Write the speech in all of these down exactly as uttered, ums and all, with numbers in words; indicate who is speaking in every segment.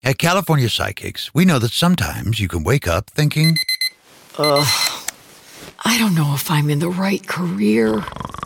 Speaker 1: At California Psychics, we know that sometimes you can wake up thinking,
Speaker 2: Ugh, I don't know if I'm in the right career.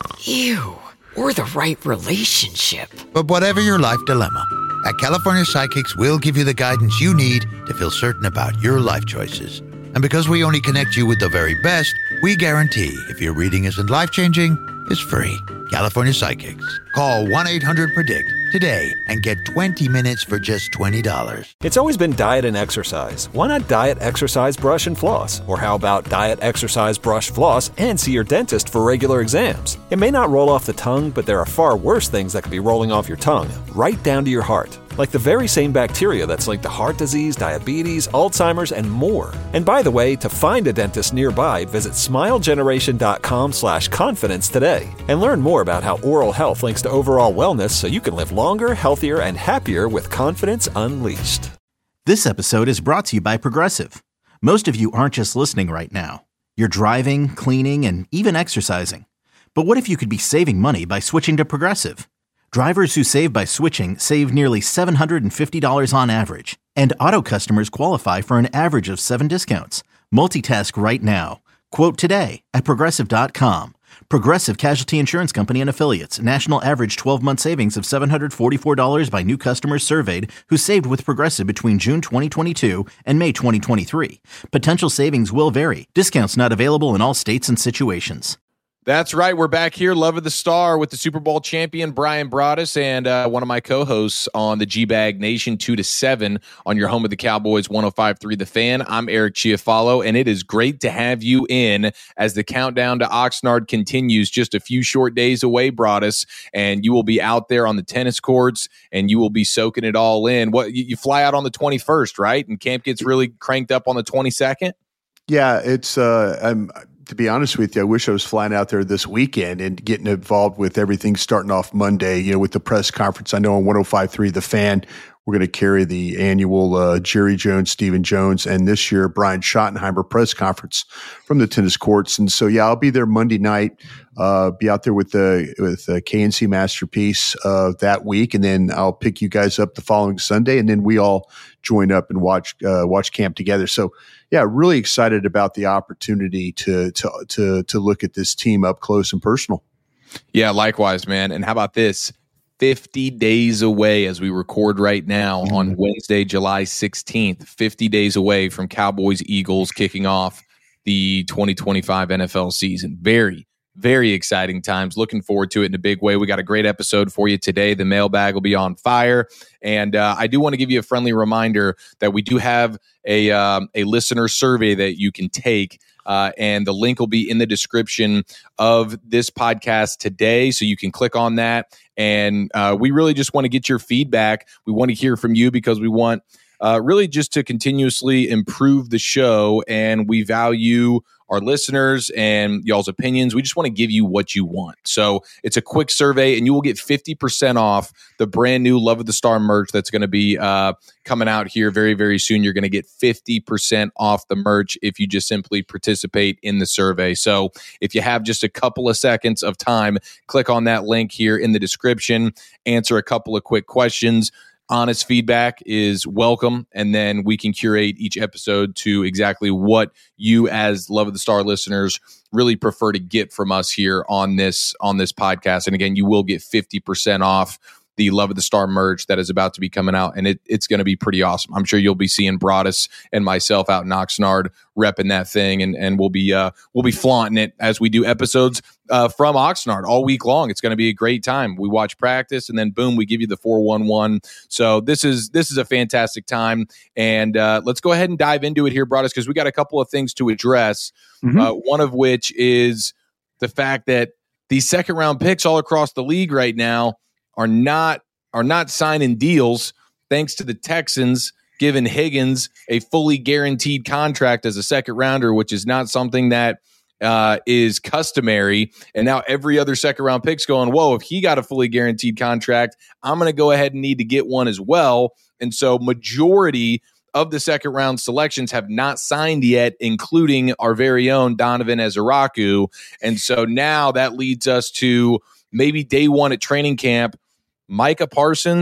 Speaker 2: Ew, or the right relationship.
Speaker 1: But whatever your life dilemma, at California Psychics, we'll give you the guidance you need to feel certain about your life choices. And because we only connect you with the very best, we guarantee if your reading isn't life-changing, it's free. California Psychics. Call one eight hundred predict today and get twenty minutes for just twenty dollars.
Speaker 3: It's always been diet and exercise. Why not diet, exercise, brush, and floss? Or how about diet, exercise, brush, floss, and see your dentist for regular exams? It may not roll off the tongue, but there are far worse things that could be rolling off your tongue, right down to your heart. Like the very same bacteria that's linked to heart disease, diabetes, Alzheimer's, and more. And by the way, to find a dentist nearby, visit smilegeneration.com slash confidence today. And learn more about how oral health links to overall wellness so you can live longer, healthier, and happier with confidence unleashed.
Speaker 4: This episode is brought to you by Progressive. Most of you aren't just listening right now. You're driving, cleaning, and even exercising. But what if you could be saving money by switching to Progressive? Drivers who save by switching save nearly seven hundred fifty dollars on average. And auto customers qualify for an average of seven discounts. Multitask right now. Quote today at Progressive dot com. Progressive Casualty Insurance Company and Affiliates. National average twelve-month savings of seven hundred forty-four dollars by new customers surveyed who saved with Progressive between June twenty twenty-two and May twenty twenty-three. Potential savings will vary. Discounts not available in all states and situations.
Speaker 5: That's right. We're back here, Love of the Star, with the Super Bowl champion, Bryan Broaddus, and uh, one of my co-hosts on the G-Bag Nation, two to seven, on your home of the Cowboys, one oh five point three The Fan. I'm Eric Chiafalo, and it is great to have you in as the countdown to Oxnard continues. Just a few short days away, Broaddus, and you will be out there on the tennis courts, and you will be soaking it all in. What you, you fly out on the twenty-first, right? And camp gets really cranked up on the twenty-second?
Speaker 6: Yeah, it's uh, I'm. To be honest with you, I wish I was flying out there this weekend and getting involved with everything starting off Monday, you know, with the press conference. I know on one oh five point three The Fan, we're going to carry the annual uh, Jerry Jones, Stephen Jones, and this year Brian Schottenheimer press conference from the tennis courts. And so, yeah, I'll be there Monday night, uh, be out there with the with the K N C Masterpiece uh, that week, and then I'll pick you guys up the following Sunday, and then we all join up and watch uh, watch camp together. So, yeah, really excited about the opportunity to to to to look at this team up close and personal.
Speaker 5: Yeah, likewise, man. And how about this? fifty days away as we record right now on Wednesday, July sixteenth, fifty days away from Cowboys Eagles kicking off the twenty twenty-five N F L season. Very, very exciting times. Looking forward to it in a big way. We got a great episode for you today. The mailbag will be on fire. And uh, I do want to give you a friendly reminder that we do have a, um, a listener survey that you can take. Uh, and the link will be in the description of this podcast today. So you can click on that. And uh, we really just want to get your feedback. We want to hear from you because we want uh, really just to continuously improve the show. And we value our listeners and y'all's opinions. We just want to give you what you want. So it's a quick survey, and you will get fifty percent off the brand new Love of the Star merch that's going to be uh, coming out here very, very soon. You're going to get fifty percent off the merch if you just simply participate in the survey. So if you have just a couple of seconds of time, click on that link here in the description, answer a couple of quick questions. Honest feedback is welcome, and then we can curate each episode to exactly what you as Love of the Star listeners really prefer to get from us here on this on this podcast. And again, you will get fifty percent off the Love of the Star merch that is about to be coming out, and it, it's going to be pretty awesome. I'm sure you'll be seeing Broaddus and myself out in Oxnard repping that thing, and and we'll be uh, we'll be flaunting it as we do episodes uh, from Oxnard all week long. It's going to be a great time. We watch practice, and then boom, we give you the four one one. So this is this is a fantastic time, and uh, let's go ahead and dive into it here, Broaddus, because we got a couple of things to address. Mm-hmm. Uh, one of which is the fact that these second round picks all across the league right now are not are not signing deals thanks to the Texans giving Higgins a fully guaranteed contract as a second rounder, which is not something that uh, is customary. And now every other second round pick's going, whoa, if he got a fully guaranteed contract, I'm going to go ahead and need to get one as well. And so majority of the second round selections have not signed yet, including our very own Donovan Ezeraku. And so now that leads us to maybe day one at training camp. Micah Parsons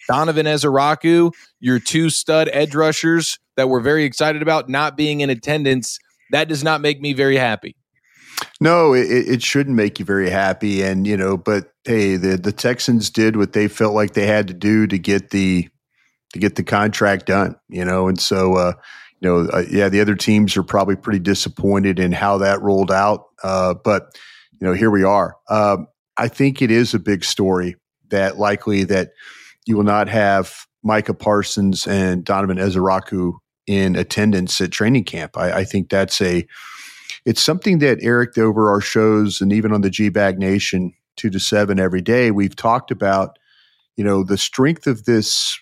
Speaker 5: Donovan Ezeraku, your two stud edge rushers that we're very excited about, not being in attendance, that does not make me very happy.
Speaker 6: No, it, it shouldn't make you very happy. And, you know, but hey, the, the Texans did what they felt like they had to do to get the to get the contract done, you know, and so uh, you know, uh, yeah, the other teams are probably pretty disappointed in how that rolled out. Uh, but, you know, here we are. Um, I think it is a big story that likely that you will not have Micah Parsons and Donovan Ezeraku in attendance at training camp. I, I think that's a, it's something that Eric over our shows and even on the G-Bag Nation two to seven every day, we've talked about, you know, the strength of this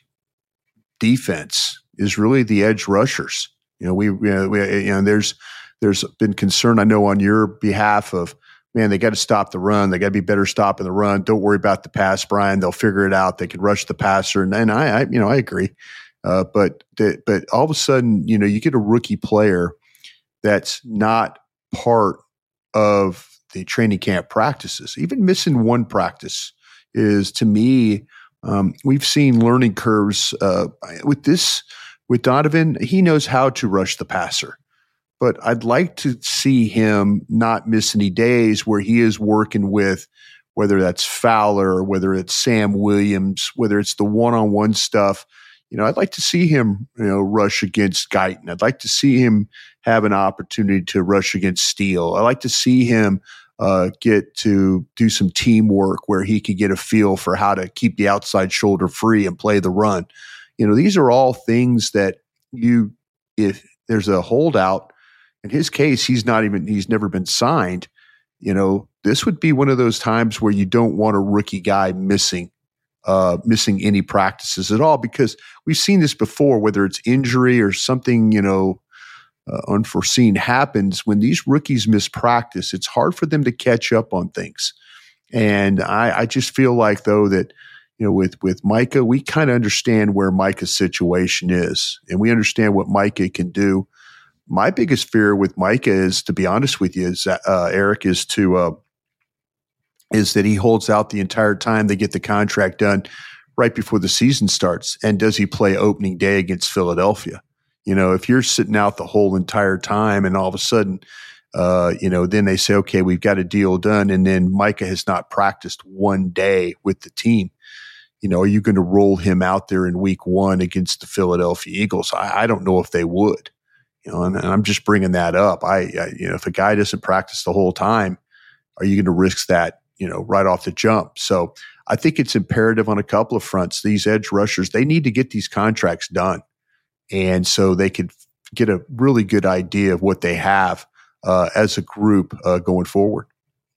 Speaker 6: defense is really the edge rushers. You know, we, we, we you know, there's, there's been concern, I know, on your behalf of, man, they got to stop the run. They got to be better stopping the run. Don't worry about the pass, Brian. They'll figure it out. They can rush the passer. And, and I, I, you know, I agree. Uh, but, the, but all of a sudden, you know, you get a rookie player that's not part of the training camp practices. Even missing one practice is, to me, um, we've seen learning curves uh, with this, with Donovan. He knows how to rush the passer. But I'd like to see him not miss any days where he is working with, whether that's Fowler, whether it's Sam Williams, whether it's the one-on-one stuff. You know, I'd like to see him, you know, rush against Guyton. I'd like to see him have an opportunity to rush against Steele. I'd like to see him uh, get to do some teamwork where he could get a feel for how to keep the outside shoulder free and play the run. You know, these are all things that you, if there's a holdout, in his case, he's not even, he's never been signed. You know, this would be one of those times where you don't want a rookie guy missing, uh, missing any practices at all, because we've seen this before, whether it's injury or something, you know, uh, unforeseen happens. When these rookies miss practice, it's hard for them to catch up on things. And I, I just feel like, though, that, you know, with, with Micah, we kind of understand where Micah's situation is, and we understand what Micah can do. My biggest fear with Micah is, to be honest with you, is uh, Eric, is to uh, is that he holds out the entire time they get the contract done right before the season starts. And does he play opening day against Philadelphia? You know, if you're sitting out the whole entire time and all of a sudden, uh, you know, then they say, okay, we've got a deal done, and then Micah has not practiced one day with the team. You know, are you going to roll him out there in week one against the Philadelphia Eagles? I, I don't know if they would. You know, and, and I'm just bringing that up. I, I, you know, if a guy doesn't practice the whole time, are you going to risk that, you know, right off the jump? So I think it's imperative on a couple of fronts. These edge rushers, they need to get these contracts done, and so they could get a really good idea of what they have uh, as a group uh, going forward.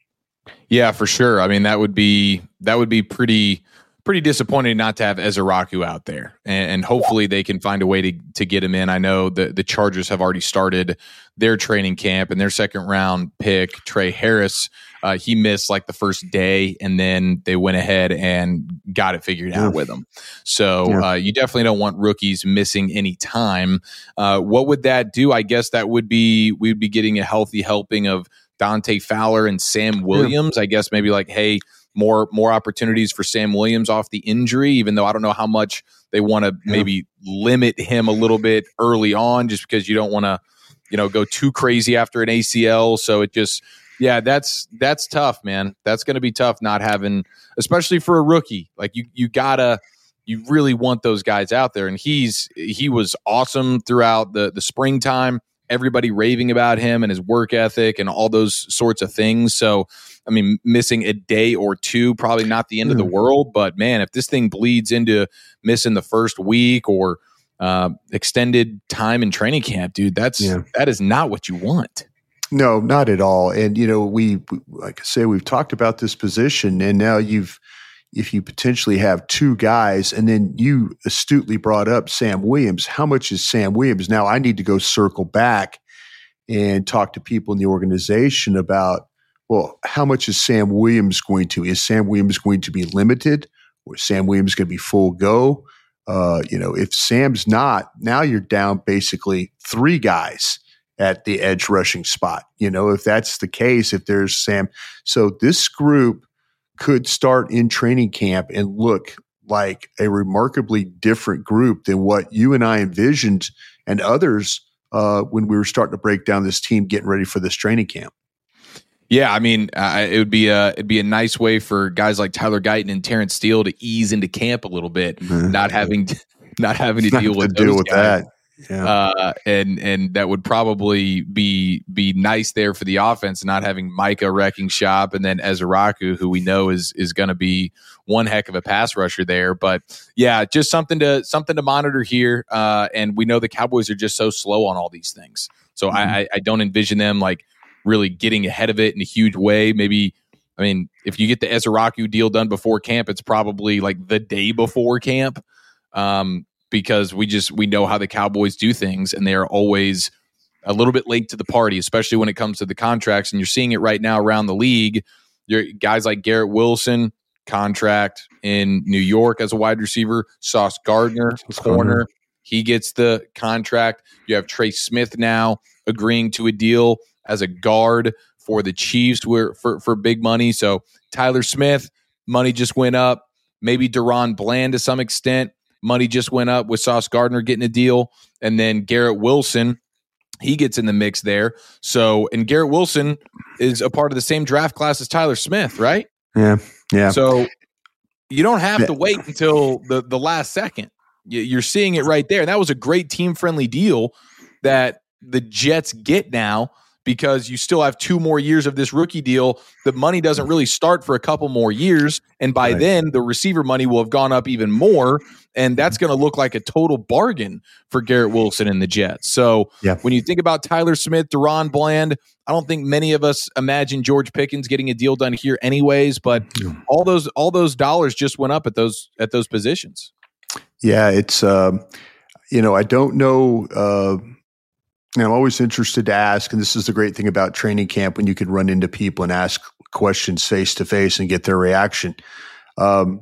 Speaker 5: Yeah, for sure. I mean, that would be that would be pretty. Pretty disappointing not to have Ezeraku out there, and, and hopefully they can find a way to to get him in. I know the the Chargers have already started their training camp, and their second round pick, Trey Harris, uh, he missed like the first day, and then they went ahead and got it figured out yeah. with him. So yeah. uh, you definitely don't want rookies missing any time. Uh, what would that do? I guess that would be we would be getting a healthy helping of Dante Fowler and Sam Williams. Yeah. I guess maybe like, hey, more more opportunities for Sam Williams off the injury, even though I don't know how much they want to yeah. maybe limit him a little bit early on, just because you don't want to, you know, go too crazy after an A C L. So it just, yeah, that's that's tough, man. That's going to be tough not having, especially for a rookie. Like you, you gotta, you really want those guys out there. And he's he was awesome throughout the the springtime. Everybody raving about him and his work ethic and all those sorts of things. So, I mean, missing a day or two, probably not the end mm. of the world. But, man, if this thing bleeds into missing the first week or uh, extended time in training camp, dude, that's yeah. that is not what you want.
Speaker 6: No, not at all. And, you know, we, like I say, we've talked about this position, and now you've, if you potentially have two guys, and then you astutely brought up Sam Williams. How much is Sam Williams? Now I need to go circle back and talk to people in the organization about, well, how much is Sam Williams going to? Is Sam Williams going to be limited, or is Sam Williams going to be full go? Uh, you know, if Sam's not, now you're down basically three guys at the edge rushing spot. You know, if that's the case, if there's Sam. So this group could start in training camp and look like a remarkably different group than what you and I envisioned and others uh, when we were starting to break down this team getting ready for this training camp.
Speaker 5: Yeah, I mean, uh, it would be a it'd be a nice way for guys like Tyler Guyton and Terrence Steele to ease into camp a little bit, mm-hmm. not having to, not having to deal with
Speaker 6: to deal
Speaker 5: those
Speaker 6: with
Speaker 5: guys.
Speaker 6: that. Yeah.
Speaker 5: Uh, and and that would probably be be nice there for the offense, not having Micah wrecking shop and then Ezeraku, who we know is is going to be one heck of a pass rusher there. But yeah, just something to something to monitor here. Uh, and we know the Cowboys are just so slow on all these things, so mm-hmm. I, I don't envision them like really getting ahead of it in a huge way. Maybe, I mean, if you get the Ezeraku deal done before camp, it's probably like the day before camp. Um, because we just we know how the Cowboys do things, and they are always a little bit late to the party, especially when it comes to the contracts. And you're seeing it right now around the league. You're, guys like Garrett Wilson, contract in New York as a wide receiver. Sauce Gardner, corner, he gets the contract. You have Trey Smith now agreeing to a deal as a guard for the Chiefs for, for, for big money. So Tyler Smith, money just went up. Maybe Deron Bland to some extent. Money just went up with Sauce Gardner getting a deal. And then Garrett Wilson, he gets in the mix there. So, and Garrett Wilson is a part of the same draft class as Tyler Smith, right?
Speaker 6: Yeah. Yeah.
Speaker 5: So you don't have to wait until the, the last second. You're seeing it right there. That was a great team-friendly deal that the Jets get now, because you still have two more years of this rookie deal. The money doesn't really start for a couple more years. And by right. then, the receiver money will have gone up even more. And that's going to look like a total bargain for Garrett Wilson and the Jets. So
Speaker 6: yeah.
Speaker 5: when you think about Tyler Smith, Deron Bland, I don't think many of us imagine George Pickens getting a deal done here anyways. But yeah. all those all those dollars just went up at those at those positions.
Speaker 6: Yeah, it's, um, you know, I don't know. Uh, I'm always interested to ask, and this is the great thing about training camp, when you can run into people and ask questions face to face and get their reaction. Um,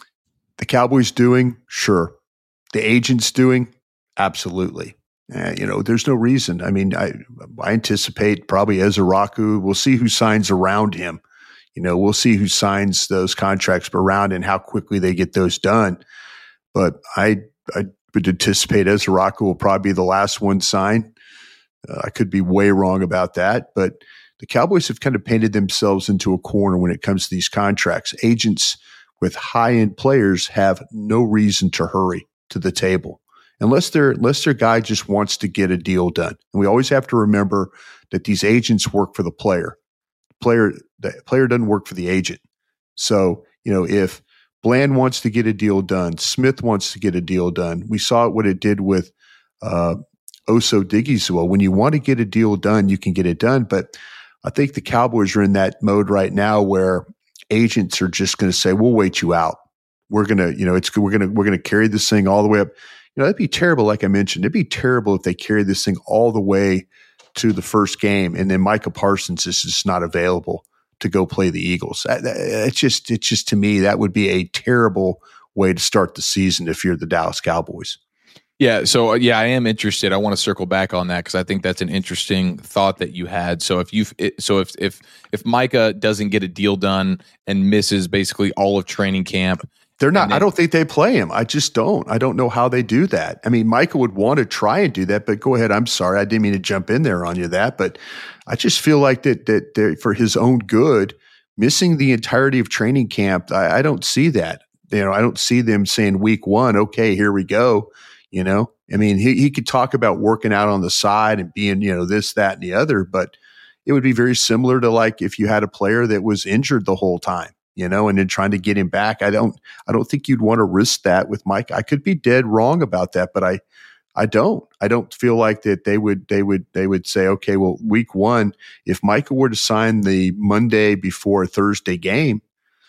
Speaker 6: the Cowboys doing? Sure. The agents doing? Absolutely. Uh, you know, there's no reason. I mean, I, I anticipate probably Ezeraku. We'll see who signs around him. You know, we'll see who signs those contracts around and how quickly they get those done. But I, I would anticipate Ezeraku will probably be the last one signed. Uh, I could be way wrong about that, but the Cowboys have kind of painted themselves into a corner when it comes to these contracts. Agents with high-end players have no reason to hurry to the table unless their unless their guy just wants to get a deal done. And we always have to remember that these agents work for the player. The player the player doesn't work for the agent. So, you know, if Bland wants to get a deal done, Smith wants to get a deal done. We saw what it did with uh, Oso Digizua. When you want to get a deal done, you can get it done. But I think the Cowboys are in that mode right now where agents are just going to say, "We'll wait you out. We're gonna, you know, it's we're gonna we're gonna carry this thing all the way up." You know, that'd be terrible. Like I mentioned, it'd be terrible if they carry this thing all the way to the first game and then Micah Parsons is just not available to go play the Eagles. It's just, it's just to me that would be a terrible way to start the season if you're the Dallas Cowboys.
Speaker 5: Yeah. So, yeah, I am interested. I want to circle back on that because I think that's an interesting thought that you had. So if you, so if, if, if Micah doesn't get a deal done and misses basically all of training camp,
Speaker 6: they're not, then, I don't think they play him. I just don't. I don't know how they do that. I mean, Micah would want to try and do that, but go ahead. I'm sorry. I didn't mean to jump in there on you that, but I just feel like that, that for his own good, missing the entirety of training camp, I, I don't see that. You know, I don't see them saying week one, okay, here we go. You know, I mean, he, he could talk about working out on the side and being, you know, this, that, and the other, but it would be very similar to like if you had a player that was injured the whole time, you know, and then trying to get him back. I don't, I don't think you'd want to risk that with Mike. I could be dead wrong about that, but I, I don't, I don't feel like that they would, they would, they would say, okay, well, week one, if Micah were to sign the Monday before a Thursday game,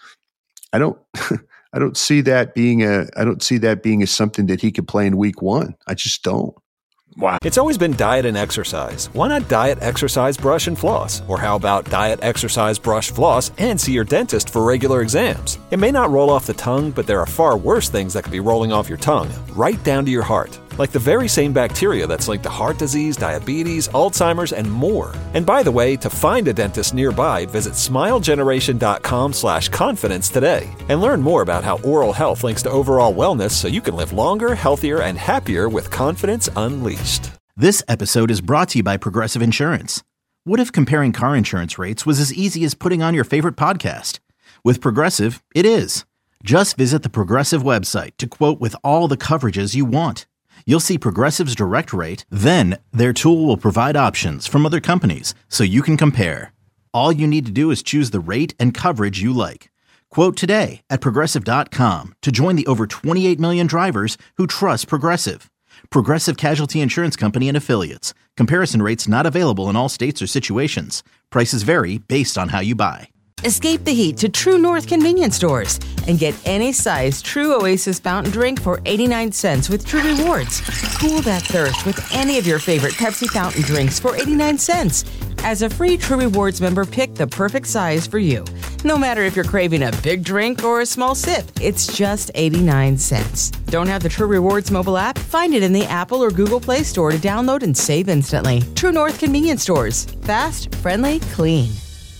Speaker 6: I don't, I don't see that being a, I don't see that being a something that he could play in week one. I just don't.
Speaker 3: Wow. It's always been diet and exercise. Why not diet, exercise, brush, and floss? Or how about diet, exercise, brush, floss, and see your dentist for regular exams? It may not roll off the tongue, but there are far worse things that could be rolling off your tongue, right down to your heart. like the very same bacteria that's linked to heart disease, diabetes, Alzheimer's, and more. And by the way, to find a dentist nearby, visit smilegeneration.com slash confidence today and learn more about how oral health links to overall wellness so you can live longer, healthier, and happier with confidence unleashed.
Speaker 4: This episode is brought to you by Progressive Insurance. What if comparing car insurance rates was as easy as putting on your favorite podcast? With Progressive, it is. Just visit the Progressive website to quote with all the coverages you want. You'll see Progressive's direct rate, then their tool will provide options from other companies so you can compare. All you need to do is choose the rate and coverage you like. Quote today at Progressive dot com to join the over twenty-eight million drivers who trust Progressive. Progressive Casualty Insurance Company and Affiliates. Comparison rates not available in all states or situations. Prices vary based on how you buy.
Speaker 7: Escape the heat to True North convenience stores and get any size True Oasis fountain drink for eighty-nine cents with True Rewards. Cool that thirst with any of your favorite Pepsi fountain drinks for eighty-nine cents. As a free True Rewards member, pick the perfect size for you. No matter if you're craving a big drink or a small sip, it's just eighty-nine cents. Don't have the True Rewards mobile app? Find it in the Apple or Google Play Store to download and save instantly. True North convenience stores. Fast, friendly, clean.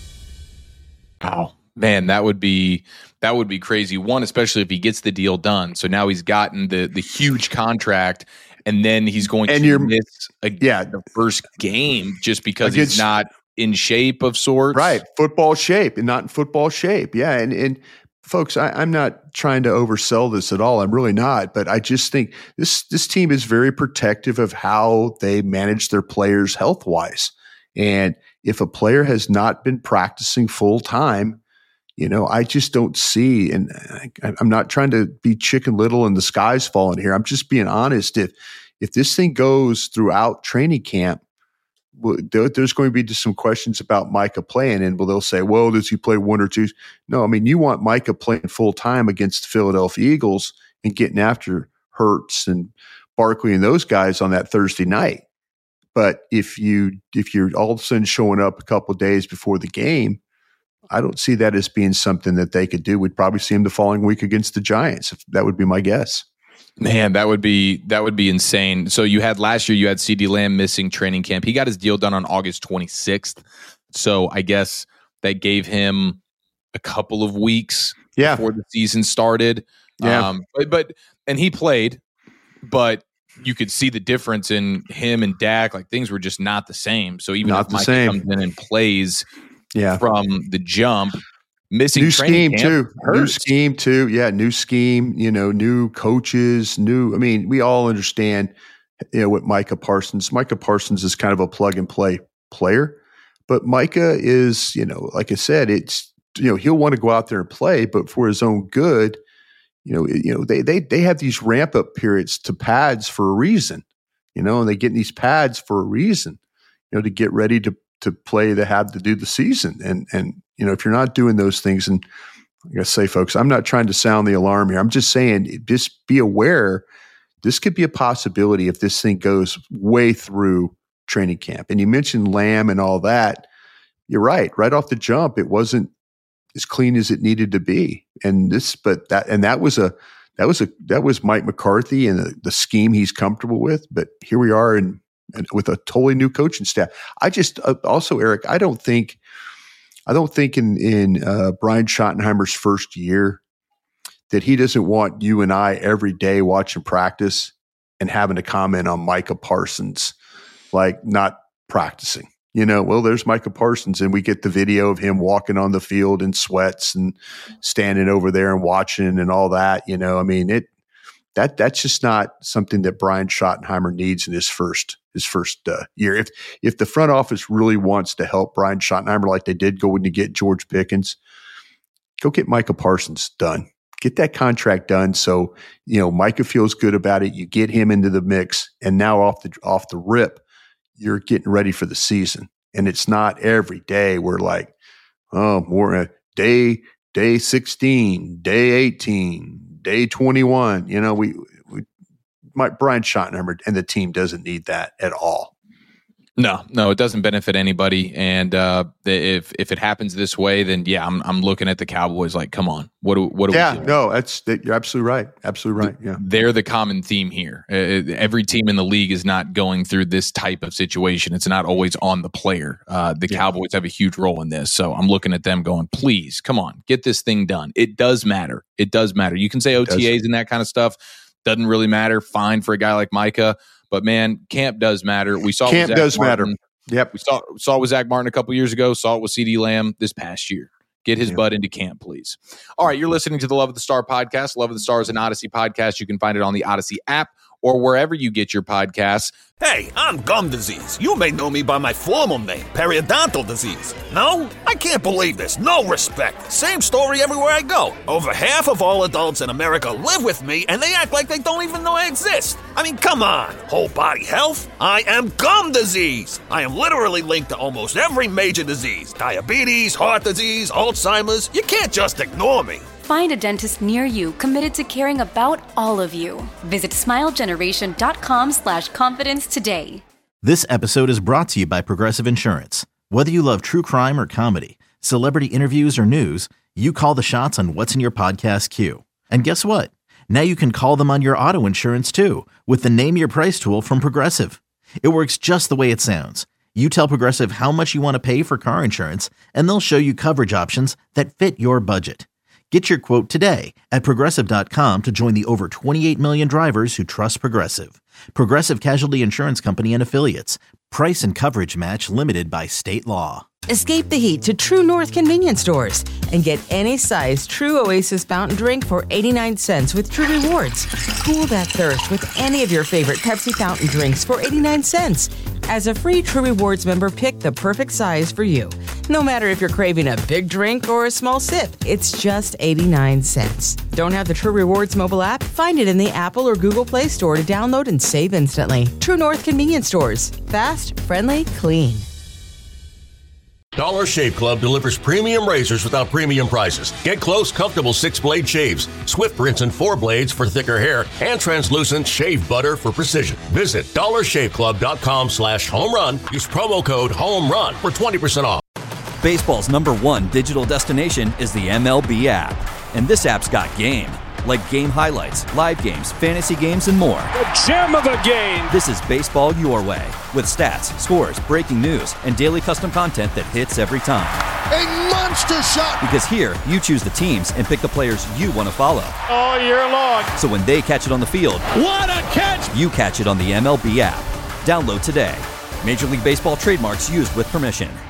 Speaker 5: Wow, man, that would be that would be crazy. One, especially if he gets the deal done. So now he's gotten the the huge contract, and then he's going
Speaker 6: and
Speaker 5: to
Speaker 6: you're,
Speaker 5: miss a,
Speaker 6: yeah.
Speaker 5: the first game just because
Speaker 6: Against,
Speaker 5: he's not in shape of sorts.
Speaker 6: Right, football shape and not in football shape. Yeah, and and folks, I, I'm not trying to oversell this at all. I'm really not, but I just think this this team is very protective of how they manage their players health wise, and if a player has not been practicing full time, you know, I just don't see, and I, I'm not trying to be Chicken Little and the sky's falling here. I'm just being honest. If if this thing goes throughout training camp, well, there, there's going to be just some questions about Micah playing, and well, they'll say, well, does he play one or two? No, I mean, you want Micah playing full time against the Philadelphia Eagles and getting after Hurts and Barkley and those guys on that Thursday night. But if you if you're all of a sudden showing up a couple of days before the game, I don't see that as being something that they could do. We'd probably see him the following week against the Giants. That would be my guess.
Speaker 5: Man, that would be that would be insane. So you had last year, you had CeeDee Lamb missing training camp. He got his deal done on August twenty-sixth. So I guess that gave him a couple of weeks
Speaker 6: yeah.
Speaker 5: before the season started.
Speaker 6: Yeah.
Speaker 5: Um, but, but and he played, but you could see the difference in him and Dak. Like things were just not the same. So even
Speaker 6: not
Speaker 5: if
Speaker 6: the
Speaker 5: Mike
Speaker 6: same.
Speaker 5: comes in and plays
Speaker 6: yeah.
Speaker 5: from the jump, missing
Speaker 6: new
Speaker 5: training
Speaker 6: scheme
Speaker 5: camp
Speaker 6: too.
Speaker 5: hurts.
Speaker 6: New scheme too. Yeah, new scheme. You know, new coaches. New. I mean, we all understand. You know what Micah Parsons. Micah Parsons is kind of a plug and play player, but Micah is, you know, like I said, it's you know he'll want to go out there and play, but for his own good. You know, you know, they they they have these ramp up periods to pads for a reason, you know, and they get in these pads for a reason, you know, to get ready to to play, to have to do the season. And and you know, if you're not doing those things, and like I say, folks, I'm not trying to sound the alarm here. I'm just saying, just be aware. This could be a possibility if this thing goes way through training camp. And you mentioned Lamb and all that. You're right. Right off the jump, it wasn't as clean as it needed to be. And this, but that, and that was a, that was a, that was Mike McCarthy and the, the scheme he's comfortable with. But here we are in, in with a totally new coaching staff. I just, uh, also, Eric, I don't think, I don't think in, in, uh, Brian Schottenheimer's first year that he doesn't want you and I every day watching practice and having to comment on Micah Parsons, like not practicing. You know, well, there's Micah Parsons, and we get the video of him walking on the field in sweats and standing over there and watching and all that. You know, I mean, it that that's just not something that Brian Schottenheimer needs in his first his first uh, year. If if the front office really wants to help Brian Schottenheimer, like they did going to get George Pickens, go get Micah Parsons done. Get that contract done, so you know Micah feels good about it. You get him into the mix, and now off the off the rip. You're getting ready for the season, and it's not every day. We're like, oh, more uh, day day sixteen, day eighteen, day twenty-one. You know, we, we my Brian Schottenheimer and the team doesn't need that at all.
Speaker 5: No, no, it doesn't benefit anybody. And uh, if if it happens this way, then yeah, I'm I'm looking at the Cowboys like, come on, what do what do
Speaker 6: yeah,
Speaker 5: we do?
Speaker 6: no, that's you're absolutely right, absolutely right. Yeah,
Speaker 5: they're the common theme here. Uh, every team in the league is not going through this type of situation. It's not always on the player. Uh, the yeah. Cowboys have a huge role in this, so I'm looking at them going, please, come on, get this thing done. It does matter. It does matter. You can say O T As and that kind of stuff doesn't really matter. Fine for a guy like Micah. But, man, camp does matter. We saw
Speaker 6: camp does
Speaker 5: Martin.
Speaker 6: matter. Yep.
Speaker 5: We saw saw it with Zach Martin a couple years ago, saw it with CeeDee Lamb this past year. Get his yep. butt into camp, please. All right, you're listening to the Love of the Star podcast. Love of the Star is an Odyssey podcast. You can find it on the Odyssey app or wherever you get your podcasts.
Speaker 8: Hey, I'm gum disease. You may know me by my formal name, periodontal disease. No? I can't believe this. No respect. Same story everywhere I go. Over half of all adults in America live with me, and they act like they don't even know I exist. I mean, come on. Whole body health? I am gum disease. I am literally linked to almost every major disease. Diabetes, heart disease, Alzheimer's. You can't just ignore me.
Speaker 9: Find a dentist near you committed to caring about all of you. Visit smilegeneration.com slash confidence today.
Speaker 4: This episode is brought to you by Progressive Insurance. Whether you love true crime or comedy, celebrity interviews or news, you call the shots on what's in your podcast queue. And guess what? Now you can call them on your auto insurance too with the Name Your Price tool from Progressive. It works just the way it sounds. You tell Progressive how much you want to pay for car insurance, and they'll show you coverage options that fit your budget. Get your quote today at Progressive dot com to join the over twenty-eight million drivers who trust Progressive. Progressive Casualty Insurance Company and Affiliates. Price and coverage match limited by state law.
Speaker 7: Escape the heat to True North convenience stores and get any size True Oasis fountain drink for eighty-nine cents with True Rewards. Cool that thirst with any of your favorite Pepsi fountain drinks for eighty-nine cents. As a free True Rewards member, pick the perfect size for you. No matter if you're craving a big drink or a small sip, it's just eighty-nine cents. Don't have the True Rewards mobile app? Find it in the Apple or Google Play Store to download and save instantly. True North convenience stores. Fast, friendly, clean.
Speaker 10: Dollar Shave Club delivers premium razors without premium prices. Get close, comfortable six-blade shaves, swift rinse and four blades for thicker hair, and translucent shave butter for precision. Visit dollar shave club dot com slash home run. Use promo code HOMERUN for twenty percent off.
Speaker 3: Baseball's number one digital destination is the M L B app. And this app's got game. Like game highlights, live games, fantasy games, and more.
Speaker 11: A gem of a game!
Speaker 3: This is baseball your way, with stats, scores, breaking news, and daily custom content that hits every time.
Speaker 12: A monster shot!
Speaker 3: Because here, you choose the teams and pick the players you want to follow.
Speaker 11: All year long.
Speaker 3: So when they catch it on the field,
Speaker 11: what a catch!
Speaker 3: You catch it on the M L B app. Download today. Major League Baseball trademarks used with permission.